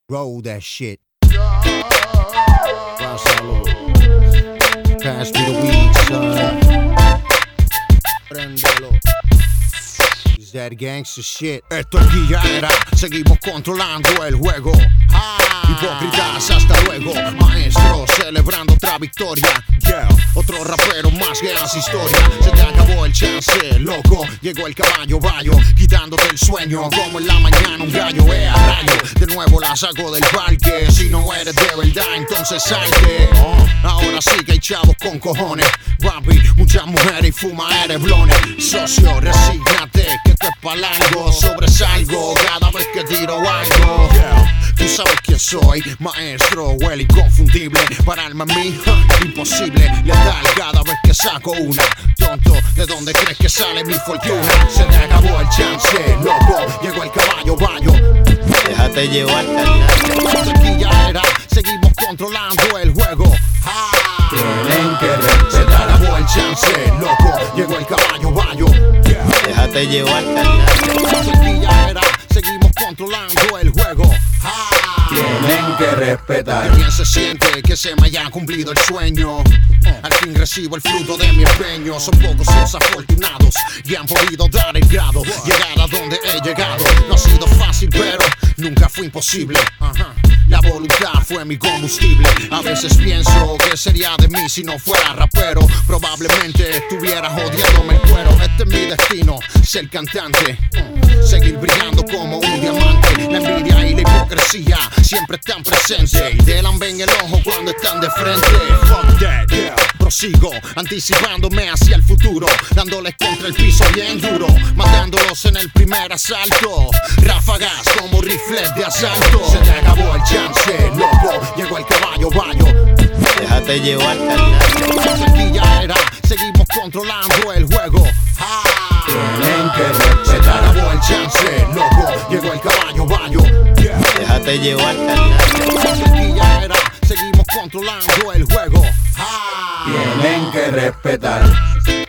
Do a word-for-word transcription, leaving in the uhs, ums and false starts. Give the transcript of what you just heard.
Roll that shit. Salud. Pass me the weed, son. Prendelo. Is that gangster shit? Esto es guilladera, seguimos controlando el juego. Ah, hipócritas, hasta luego. Maestro, celebrando otra victoria. Yeah, otro rapero más que hace historia. Se te acabó el chance, loco. Llegó el caballo, bayo, quitándote el sueño. Como en la mañana un gallo, eh, a rayo. De nuevo la saco del parque. Si no eres de verdad, entonces salte. Oh, ahora sí que hay chavos con cojones. Papi, muchas mujeres y fumadores blones. Socio, resígnate, que esto es pa' largo. Sobresalgo cada vez que tiro algo. Yeah. Tú sabes quién soy, maestro, el inconfundible. Pararme a mí, ja, imposible. Letal cada vez que saco una. Tonto, ¿de dónde crees que sale mi fortuna? Se te acabó el chance, loco. Llegó el caballo, bayo. Déjate llevar, Aquí ya era, seguimos controlando el juego. Ah, tienen que respetar. Se te acabó el chance, loco. Llegó el caballo, bayo. Déjate llevar, Aquí ya era, seguimos controlando el juego. Ah, tienen que respetar. Qué bien se siente que se me haya cumplido el sueño. Al fin recibo el fruto de mi empeño. Son pocos los afortunados y han podido dar el grado. Llegar a donde he llegado no ha sido fácil, pero nunca fue imposible. La voluntad fue mi combustible. A veces pienso que sería de mí si no fuera rapero. Probablemente estuviera jodiéndome el cuero. Este es mi destino, ser cantante. Seguir brillando como un diamante. La envidia y la hipocresía siempre están presentes. Y te lamben el ojo cuando están de frente. Fuck that, yeah. Prosigo, anticipándome hacia el futuro. Dándoles contra el piso bien duro. Matándolos en el primer asalto. Ráfagas como rifles de asalto. Se te acabó el chance, loco. Llegó el caballo, bayo. Déjate llevar, Aquí ya era, seguimos controlando el juego. Ah, tienen que se te respetar. acabó el chance, loco. Llegó el caballo, bayo. Déjate llevar, Aquí ya era, seguimos controlando el juego. Ah, tienen que respetar.